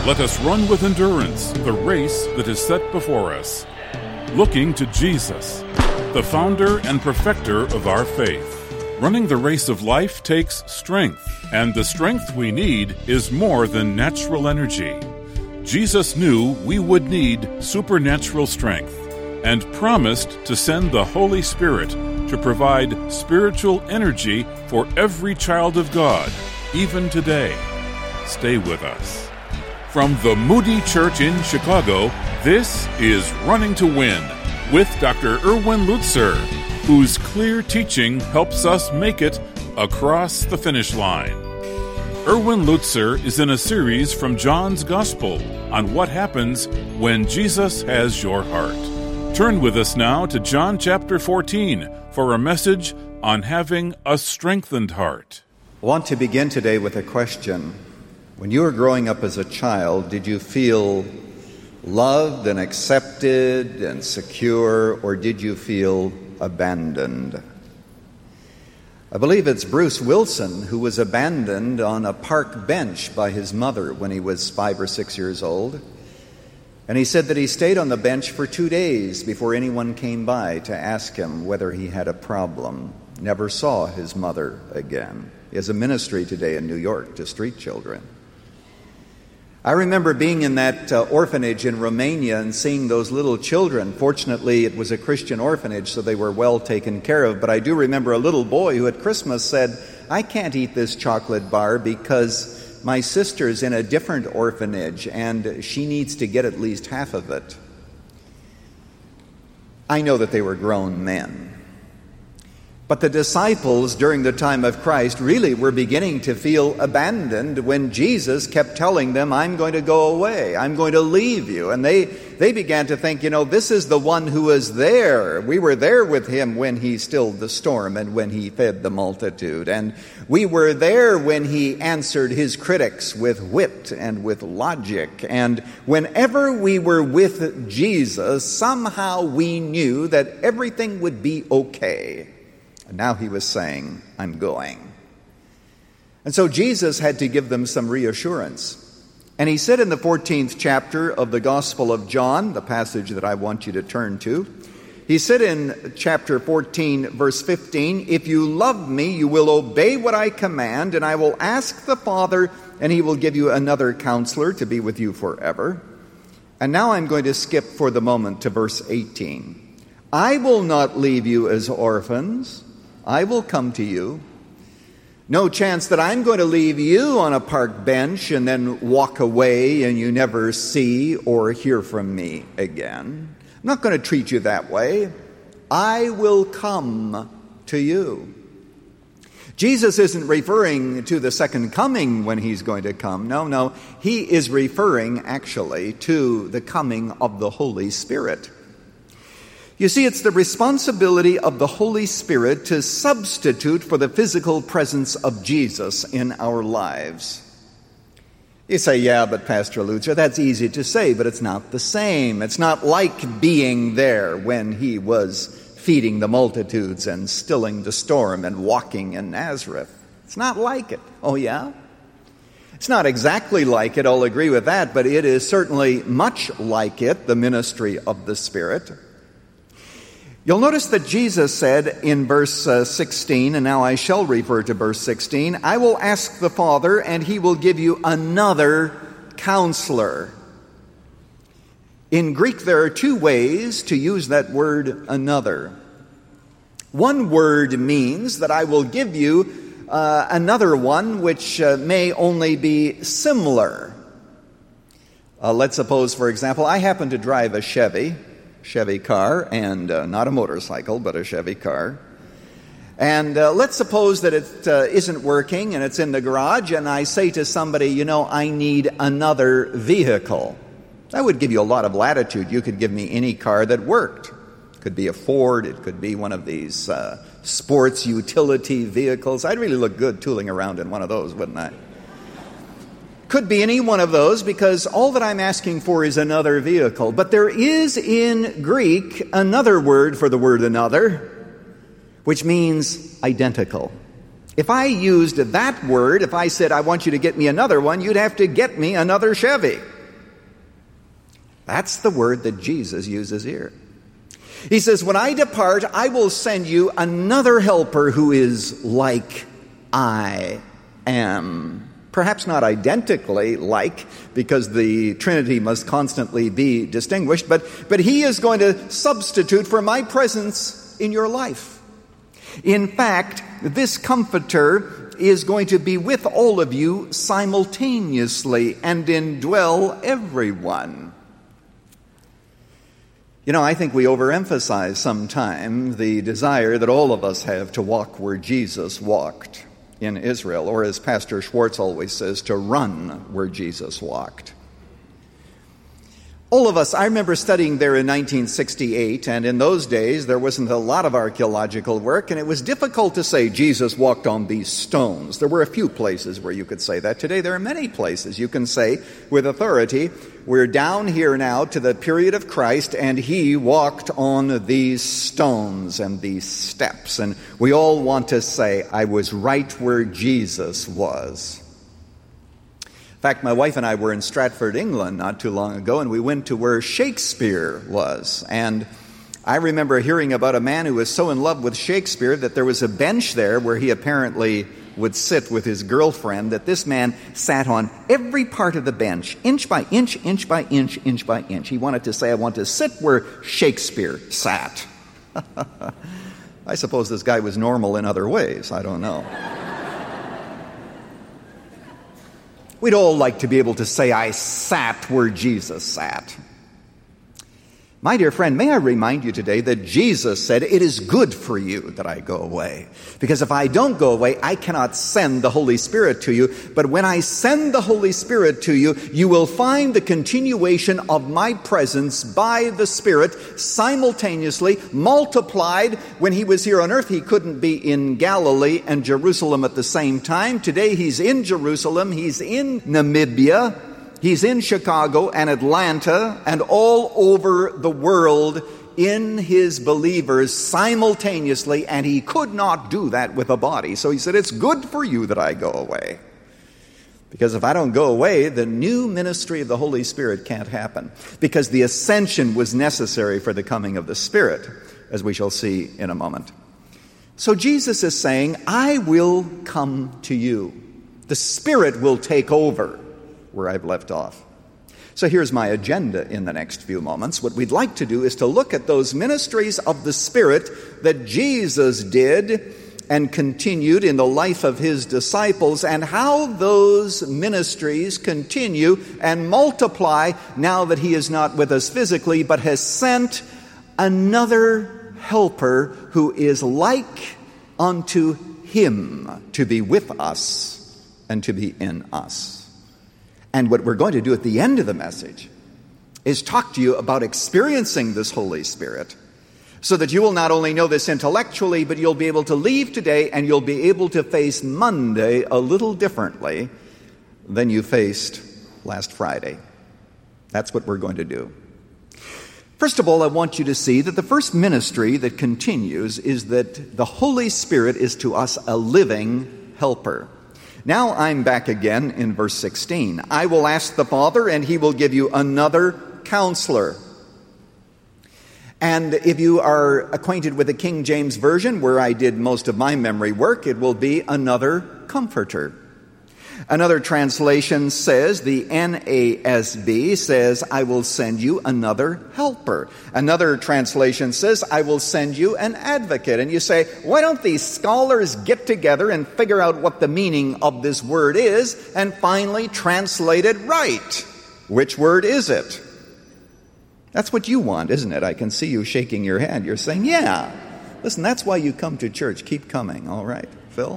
Let us run with endurance the race that is set before us, looking to Jesus, the founder and perfecter of our faith. Running the race of life takes strength, and the strength we need is more than natural energy. Jesus knew we would need supernatural strength and promised to send the Holy Spirit to provide spiritual energy for every child of God, even today. Stay with us. From the Moody Church in Chicago, this is Running to Win with Dr. Erwin Lutzer, whose clear teaching helps us make it across the finish line. Erwin Lutzer is in a series from John's Gospel on what happens when Jesus has your heart. Turn with us now to John chapter 14 for a message on having a strengthened heart. I want to begin today with a question. When you were growing up as a child, did you feel loved and accepted and secure, or did you feel abandoned? I believe it's Bruce Wilson who was abandoned on a park bench by his mother when he was 5 or 6 years old. And he said that he stayed on the bench for 2 days before anyone came by to ask him whether he had a problem. Never saw his mother again. He has a ministry today in New York to street children. I remember being in that orphanage in Romania and seeing those little children. Fortunately, it was a Christian orphanage, so they were well taken care of. But I do remember a little boy who at Christmas said, "I can't eat this chocolate bar because my sister's in a different orphanage and she needs to get at least half of it." I know that they were grown men. But the disciples during the time of Christ really were beginning to feel abandoned when Jesus kept telling them, "I'm going to go away, I'm going to leave you." And they began to think, this is the one who was there. We were there with him when he stilled the storm and when he fed the multitude. And we were there when he answered his critics with wit and with logic. And whenever we were with Jesus, somehow we knew that everything would be okay. And now he was saying, "I'm going." And so Jesus had to give them some reassurance. And he said in the 14th chapter of the Gospel of John, the passage that I want you to turn to, he said in chapter 14, verse 15, "If you love me, you will obey what I command, and I will ask the Father, and he will give you another counselor to be with you forever." And now I'm going to skip for the moment to verse 18. "I will not leave you as orphans. I will come to you." No chance that I'm going to leave you on a park bench and then walk away and you never see or hear from me again. I'm not going to treat you that way. I will come to you. Jesus isn't referring to the second coming when he's going to come. No. He is referring actually to the coming of the Holy Spirit. You see, it's the responsibility of the Holy Spirit to substitute for the physical presence of Jesus in our lives. You say, "Yeah, but Pastor Lutzer, that's easy to say, but it's not the same. It's not like being there when he was feeding the multitudes and stilling the storm and walking in Nazareth. It's not like it." Oh, yeah? It's not exactly like it, I'll agree with that, but it is certainly much like it, the ministry of the Spirit. You'll notice that Jesus said in verse 16, and now I shall refer to verse 16, "I will ask the Father, and he will give you another counselor." In Greek, there are two ways to use that word "another." One word means that I will give you another one which may only be similar. Let's suppose, for example, I happen to drive a Chevy car, and not a motorcycle, but a Chevy car. And let's suppose that it isn't working and it's in the garage, and I say to somebody, I need another vehicle. That would give you a lot of latitude. You could give me any car that worked. It could be a Ford, it could be one of these sports utility vehicles. I'd really look good tooling around in one of those, wouldn't I? Could be any one of those, because all that I'm asking for is another vehicle. But there is in Greek another word for the word "another," which means identical. If I used that word, if I said, "I want you to get me another one," you'd have to get me another Chevy. That's the word that Jesus uses here. He says, when I depart, I will send you another helper who is like I am. Perhaps not identically like, because the Trinity must constantly be distinguished, but he is going to substitute for my presence in your life. In fact, this Comforter is going to be with all of you simultaneously and indwell everyone. You know, I think we overemphasize sometimes the desire that all of us have to walk where Jesus walked in Israel, or as Pastor Schwartz always says, to run where Jesus walked. All of us, I remember studying there in 1968, and in those days there wasn't a lot of archaeological work, and it was difficult to say Jesus walked on these stones. There were a few places where you could say that. Today there are many places you can say with authority, we're down here now to the period of Christ, and he walked on these stones and these steps. And we all want to say, I was right where Jesus was. In fact, my wife and I were in Stratford, England not too long ago, and we went to where Shakespeare was. And I remember hearing about a man who was so in love with Shakespeare that there was a bench there where he apparently would sit with his girlfriend, that this man sat on every part of the bench, inch by inch, inch by inch, inch by inch. He wanted to say, I want to sit where Shakespeare sat. I suppose this guy was normal in other ways. I don't know. We'd all like to be able to say, I sat where Jesus sat. My dear friend, may I remind you today that Jesus said, it is good for you that I go away. Because if I don't go away, I cannot send the Holy Spirit to you. But when I send the Holy Spirit to you, you will find the continuation of my presence by the Spirit simultaneously multiplied. When he was here on earth, he couldn't be in Galilee and Jerusalem at the same time. Today he's in Jerusalem, he's in Namibia, he's in Chicago and Atlanta and all over the world in his believers simultaneously, and he could not do that with a body. So he said, it's good for you that I go away. Because if I don't go away, the new ministry of the Holy Spirit can't happen. Because the ascension was necessary for the coming of the Spirit, as we shall see in a moment. So Jesus is saying, I will come to you. The Spirit will take over where I've left off. So here's my agenda in the next few moments. What we'd like to do is to look at those ministries of the Spirit that Jesus did and continued in the life of his disciples, and how those ministries continue and multiply now that he is not with us physically, but has sent another helper who is like unto him to be with us and to be in us. And what we're going to do at the end of the message is talk to you about experiencing this Holy Spirit so that you will not only know this intellectually, but you'll be able to leave today and you'll be able to face Monday a little differently than you faced last Friday. That's what we're going to do. First of all, I want you to see that the first ministry that continues is that the Holy Spirit is to us a living helper. Now I'm back again in verse 16. I will ask the Father, and he will give you another counselor. And if you are acquainted with the King James Version, where I did most of my memory work, it will be another comforter. Another translation says, the NASB says, I will send you another helper. Another translation says, I will send you an advocate. And you say, why don't these scholars get together and figure out what the meaning of this word is and finally translate it right? Which word is it? That's what you want, isn't it? I can see you shaking your head. You're saying, yeah. Listen, that's why you come to church. Keep coming. All right, Phil?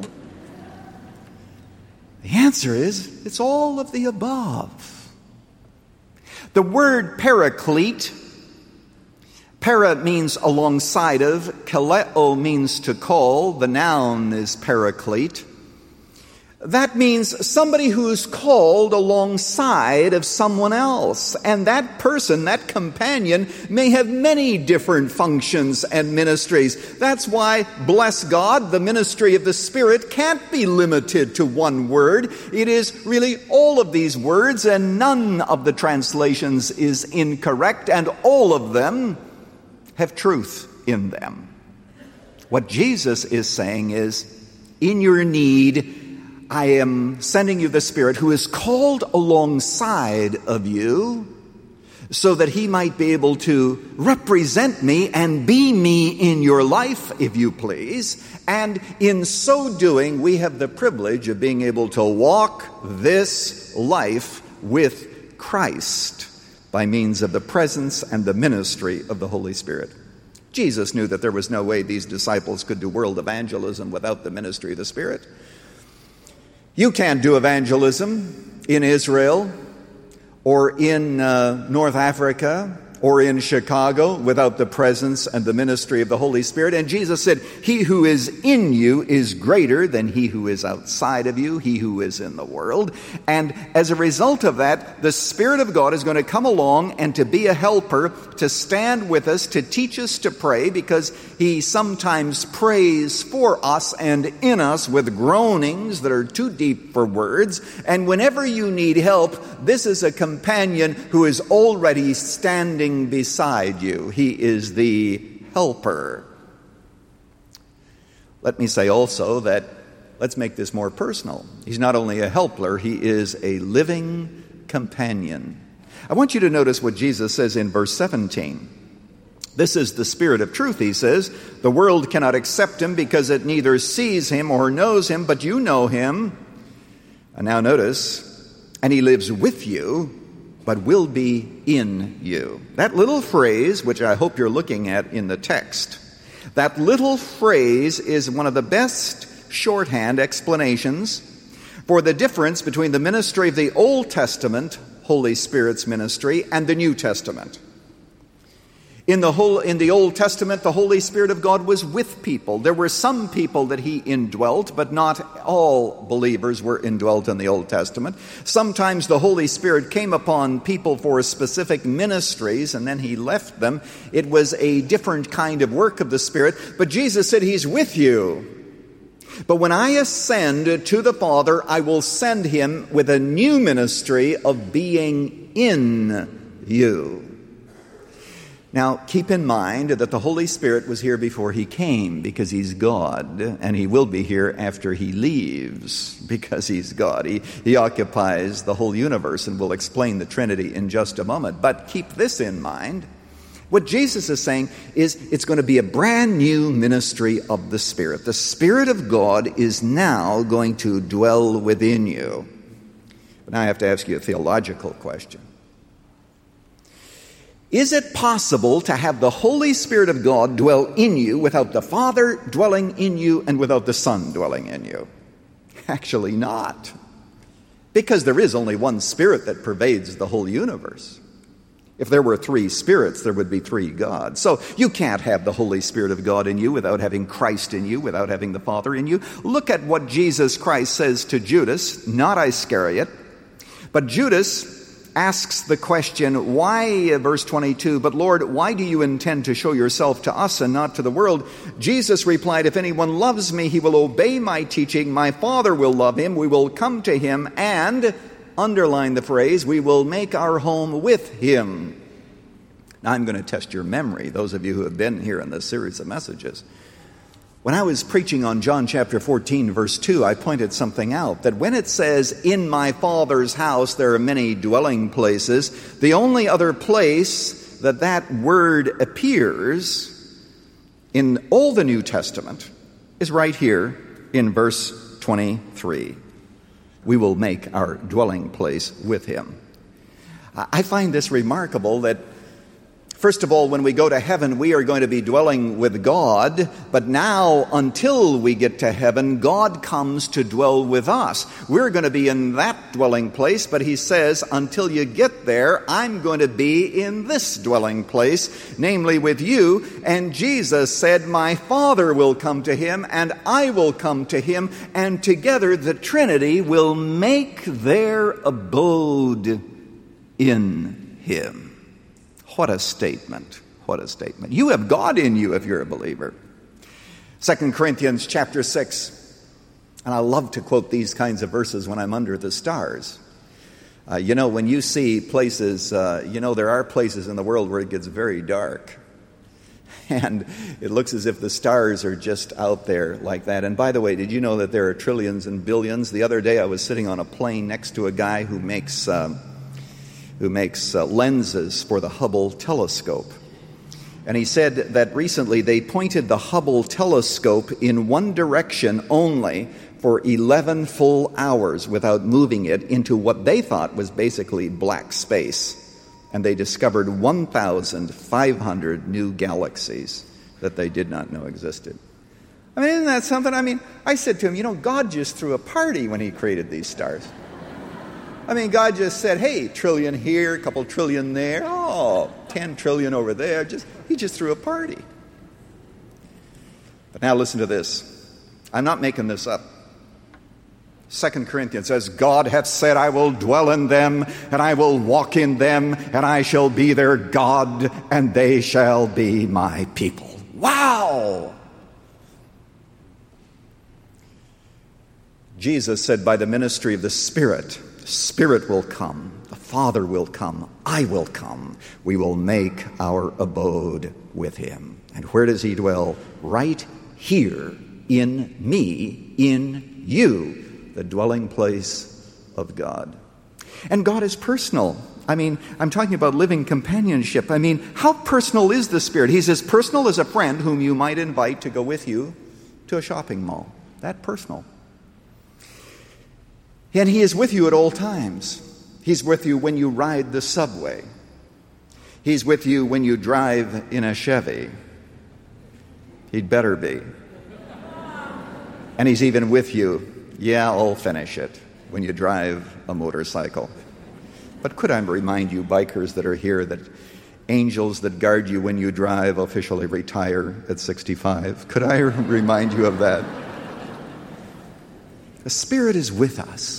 The answer is, it's all of the above. The word paraclete, para means alongside of, kaleo means to call, the noun is paraclete. That means somebody who's called alongside of someone else. And that person, that companion, may have many different functions and ministries. That's why, bless God, the ministry of the Spirit can't be limited to one word. It is really all of these words, and none of the translations is incorrect, and all of them have truth in them. What Jesus is saying is, in your need, I am sending you the Spirit who is called alongside of you so that he might be able to represent me and be me in your life, if you please. And in so doing, we have the privilege of being able to walk this life with Christ by means of the presence and the ministry of the Holy Spirit. Jesus knew that there was no way these disciples could do world evangelism without the ministry of the Spirit. You can't do evangelism in Israel or in North Africa or in Chicago without the presence and the ministry of the Holy Spirit. And Jesus said, he who is in you is greater than he who is outside of you, he who is in the world. And as a result of that, the Spirit of God is going to come along and to be a helper, to stand with us, to teach us to pray, because he sometimes prays for us and in us with groanings that are too deep for words. And whenever you need help, this is a companion who is already standing beside you. He is the helper. Let me say also that, let's make this more personal. He's not only a helper, he is a living companion. I want you to notice what Jesus says in verse 17. This is the Spirit of truth, he says. The world cannot accept him because it neither sees him or knows him, but you know him. And now notice, and he lives with you, but will be in you. That little phrase, which I hope you're looking at in the text, that little phrase is one of the best shorthand explanations for the difference between the ministry of the Old Testament, Holy Spirit's ministry, and the New Testament. In the Old Testament, the Holy Spirit of God was with people. There were some people that he indwelt, but not all believers were indwelt in the Old Testament. Sometimes the Holy Spirit came upon people for specific ministries, and then he left them. It was a different kind of work of the Spirit. But Jesus said, he's with you. But when I ascend to the Father, I will send him with a new ministry of being in you. Now, keep in mind that the Holy Spirit was here before he came, because he's God, and he will be here after he leaves, because he's God. He occupies the whole universe, and we'll explain the Trinity in just a moment. But keep this in mind. What Jesus is saying is it's going to be a brand new ministry of the Spirit. The Spirit of God is now going to dwell within you. But now I have to ask you a theological question. Is it possible to have the Holy Spirit of God dwell in you without the Father dwelling in you and without the Son dwelling in you? Actually not. Because there is only one Spirit that pervades the whole universe. If there were three spirits, there would be three gods. So you can't have the Holy Spirit of God in you without having Christ in you, without having the Father in you. Look at what Jesus Christ says to Judas, not Iscariot, but Judas asks the question, why, verse 22, but Lord, why do you intend to show yourself to us and not to the world? Jesus replied, if anyone loves me, he will obey my teaching. My Father will love him. We will come to him and, underline the phrase, we will make our home with him. Now I'm going to test your memory, those of you who have been here in this series of messages. When I was preaching on John chapter 14, verse 2, I pointed something out, that when it says, in my Father's house there are many dwelling places, the only other place that word appears in all the New Testament is right here in verse 23. We will make our dwelling place with him. I find this remarkable that First of all, when we go to heaven, we are going to be dwelling with God. But now, until we get to heaven, God comes to dwell with us. We're going to be in that dwelling place, but he says, until you get there, I'm going to be in this dwelling place, namely with you. And Jesus said, my Father will come to him, and I will come to him, and together the Trinity will make their abode in him. What a statement. What a statement. You have God in you if you're a believer. 2 Corinthians chapter 6. And I love to quote these kinds of verses when I'm under the stars. When you see places, there are places in the world where it gets very dark. And it looks as if the stars are just out there like that. And by the way, did you know that there are trillions and billions? The other day I was sitting on a plane next to a guy who makes lenses for the Hubble telescope. And he said that recently they pointed the Hubble telescope in one direction only for 11 full hours without moving it into what they thought was basically black space. And they discovered 1,500 new galaxies that they did not know existed. I mean, isn't that something? I mean, I said to him, God just threw a party when he created these stars. I mean, God just said, hey, trillion here, a couple trillion there, 10 trillion over there. He just threw a party. But now listen to this. I'm not making this up. 2 Corinthians says, God hath said, I will dwell in them, and I will walk in them, and I shall be their God, and they shall be my people. Wow! Jesus said, by the ministry of the Spirit will come, the Father will come, I will come. We will make our abode with him. And where does he dwell? Right here in me, in you, the dwelling place of God. And God is personal. I mean, I'm talking about living companionship. I mean, how personal is the Spirit? He's as personal as a friend whom you might invite to go with you to a shopping mall. That personal. And he is with you at all times. He's with you when you ride the subway. He's with you when you drive in a Chevy. He'd better be. And he's even with you, I'll finish it, when you drive a motorcycle. But could I remind you, bikers that are here, that angels that guard you when you drive officially retire at 65? Could I remind you of that? The Spirit is with us.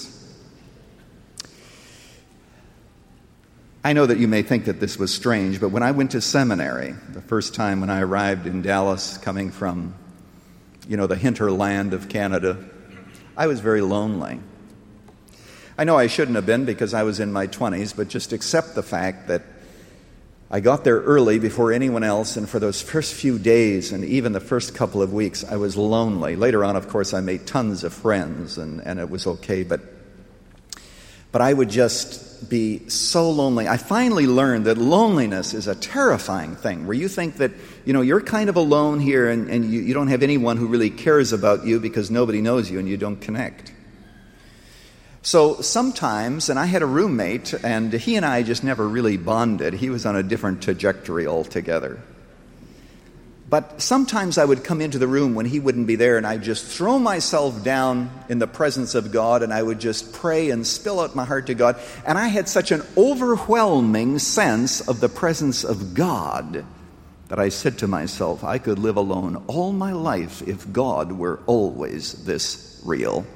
I know that you may think that this was strange, but when I went to seminary, the first time when I arrived in Dallas, coming from, the hinterland of Canada, I was very lonely. I know I shouldn't have been because I was in my 20s, but just accept the fact that I got there early before anyone else, and for those first few days and even the first couple of weeks, I was lonely. Later on, of course, I made tons of friends, and it was okay, but I would just be so lonely. I finally learned that loneliness is a terrifying thing, where you think that, you're kind of alone here, and you don't have anyone who really cares about you because nobody knows you and you don't connect. So sometimes, and I had a roommate, and he and I just never really bonded. He was on a different trajectory altogether. But sometimes I would come into the room when he wouldn't be there, and I'd just throw myself down in the presence of God, and I would just pray and spill out my heart to God. And I had such an overwhelming sense of the presence of God that I said to myself, I could live alone all my life if God were always this real.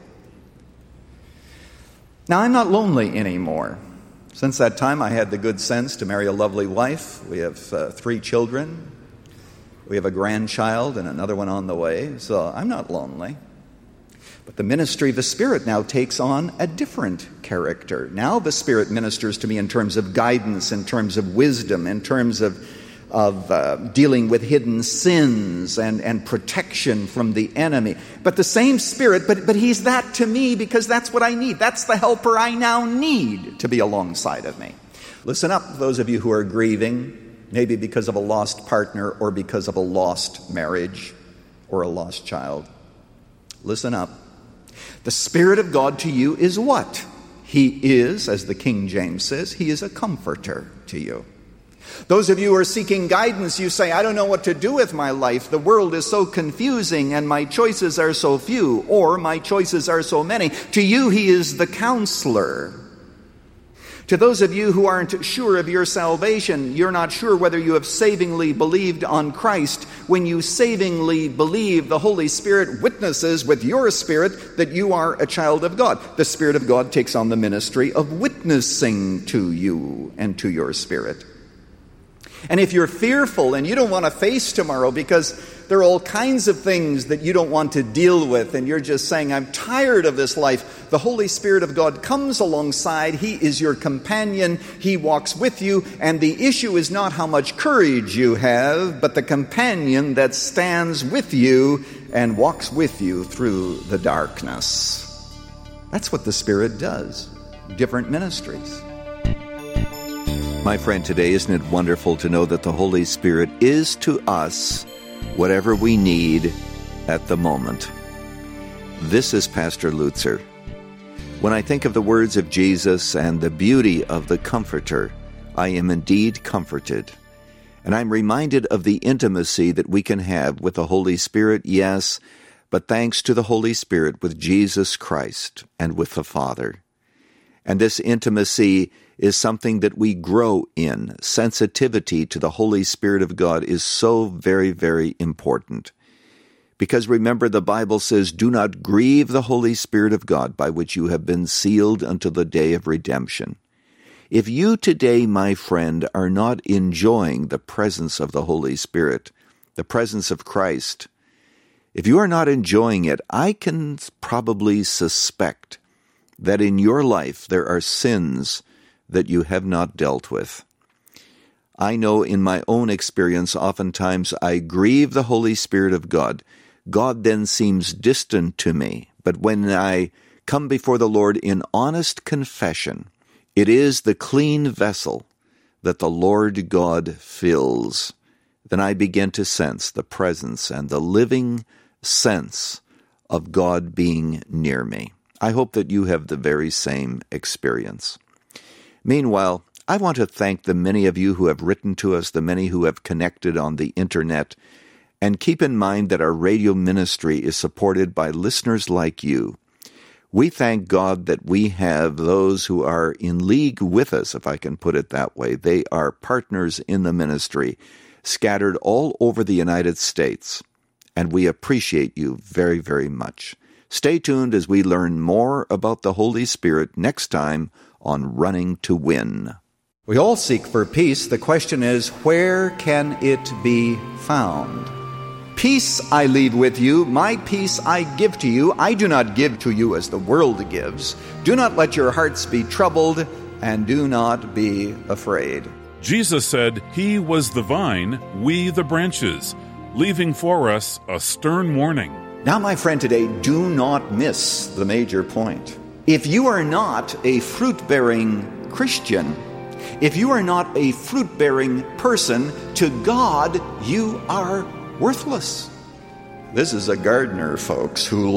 Now, I'm not lonely anymore. Since that time, I had the good sense to marry a lovely wife. We have 3 children. We have a grandchild and another one on the way, so I'm not lonely. But the ministry of the Spirit now takes on a different character. Now the Spirit ministers to me in terms of guidance, in terms of wisdom, in terms of dealing with hidden sins and protection from the enemy. But the same Spirit, but he's that to me because that's what I need. That's the helper I now need to be alongside of me. Listen up, those of you who are grieving, maybe because of a lost partner or because of a lost marriage or a lost child. Listen up. The Spirit of God to you is what? He is, as the King James says, he is a comforter to you. Those of you who are seeking guidance, you say, I don't know what to do with my life. The world is so confusing and my choices are so few, or my choices are so many. To you, he is the counselor. To those of you who aren't sure of your salvation, you're not sure whether you have savingly believed on Christ. When you savingly believe, the Holy Spirit witnesses with your spirit that you are a child of God. The Spirit of God takes on the ministry of witnessing to you and to your spirit. And if you're fearful and you don't want to face tomorrow because there are all kinds of things that you don't want to deal with, and you're just saying, I'm tired of this life, the Holy Spirit of God comes alongside. He is your companion. He walks with you. And the issue is not how much courage you have, but the companion that stands with you and walks with you through the darkness. That's what the Spirit does. Different ministries. My friend, today, isn't it wonderful to know that the Holy Spirit is to us whatever we need at the moment? This is Pastor Lutzer. When I think of the words of Jesus and the beauty of the Comforter, I am indeed comforted. And I'm reminded of the intimacy that we can have with the Holy Spirit, yes, but thanks to the Holy Spirit with Jesus Christ and with the Father. And this intimacy is something that we grow in. Sensitivity to the Holy Spirit of God is so very, very important. Because remember, the Bible says, do not grieve the Holy Spirit of God, by which you have been sealed until the day of redemption. If you today, my friend, are not enjoying the presence of the Holy Spirit, the presence of Christ, if you are not enjoying it, I can probably suspect that in your life there are sins that you have not dealt with. I know in my own experience, oftentimes I grieve the Holy Spirit of God. God then seems distant to me. But when I come before the Lord in honest confession, it is the clean vessel that the Lord God fills. Then I begin to sense the presence and the living sense of God being near me. I hope that you have the very same experience. Meanwhile, I want to thank the many of you who have written to us, the many who have connected on the internet, and keep in mind that our radio ministry is supported by listeners like you. We thank God that we have those who are in league with us, if I can put it that way. They are partners in the ministry, scattered all over the United States, and we appreciate you very, very much. Stay tuned as we learn more about the Holy Spirit next time on Running to Win. We all seek for peace. The question is, where can it be found? Peace I leave with you, my peace I give to you. I do not give to you as the world gives. Do not let your hearts be troubled, and do not be afraid. Jesus said he was the vine, we the branches, leaving for us a stern warning. Now, my friend, today, do not miss the major point. If you are not a fruit-bearing Christian, if you are not a fruit-bearing person, to God you are worthless. This is a gardener, folks, who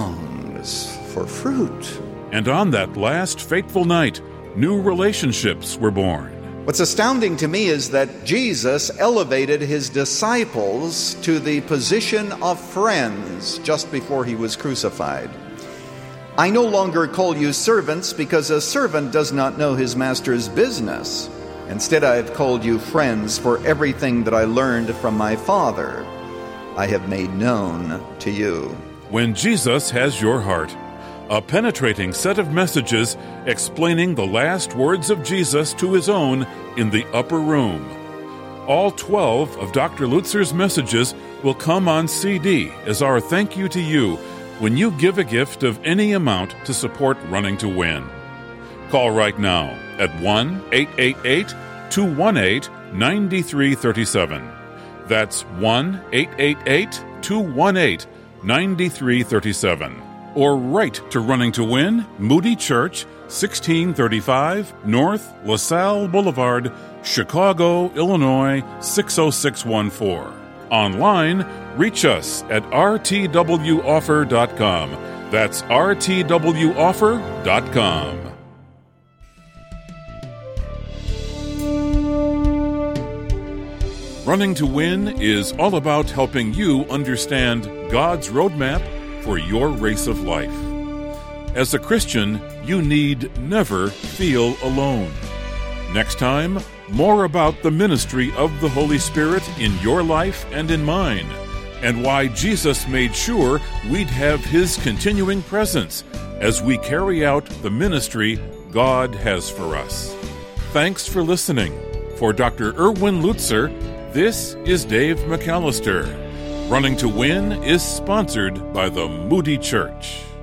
longs for fruit. And on that last fateful night, new relationships were born. What's astounding to me is that Jesus elevated his disciples to the position of friends just before he was crucified. I no longer call you servants, because a servant does not know his master's business. Instead, I have called you friends, for everything that I learned from my Father I have made known to you. When Jesus has your heart, a penetrating set of messages explaining the last words of Jesus to his own in the upper room. All 12 of Dr. Lutzer's messages will come on CD as our thank you to you when you give a gift of any amount to support Running to Win. Call right now at 1-888-218-9337. That's 1-888-218-9337. Or write to Running to Win, Moody Church, 1635 North LaSalle Boulevard, Chicago, Illinois, 60614. Online, reach us at rtwoffer.com. That's rtwoffer.com. Running to Win is all about helping you understand God's roadmap for your race of life. As a Christian, you need never feel alone. Next time, more about the ministry of the Holy Spirit in your life and in mine, and why Jesus made sure we'd have His continuing presence as we carry out the ministry God has for us. Thanks for listening. For Dr. Erwin Lutzer, this is Dave McAllister. Running to Win is sponsored by the Moody Church.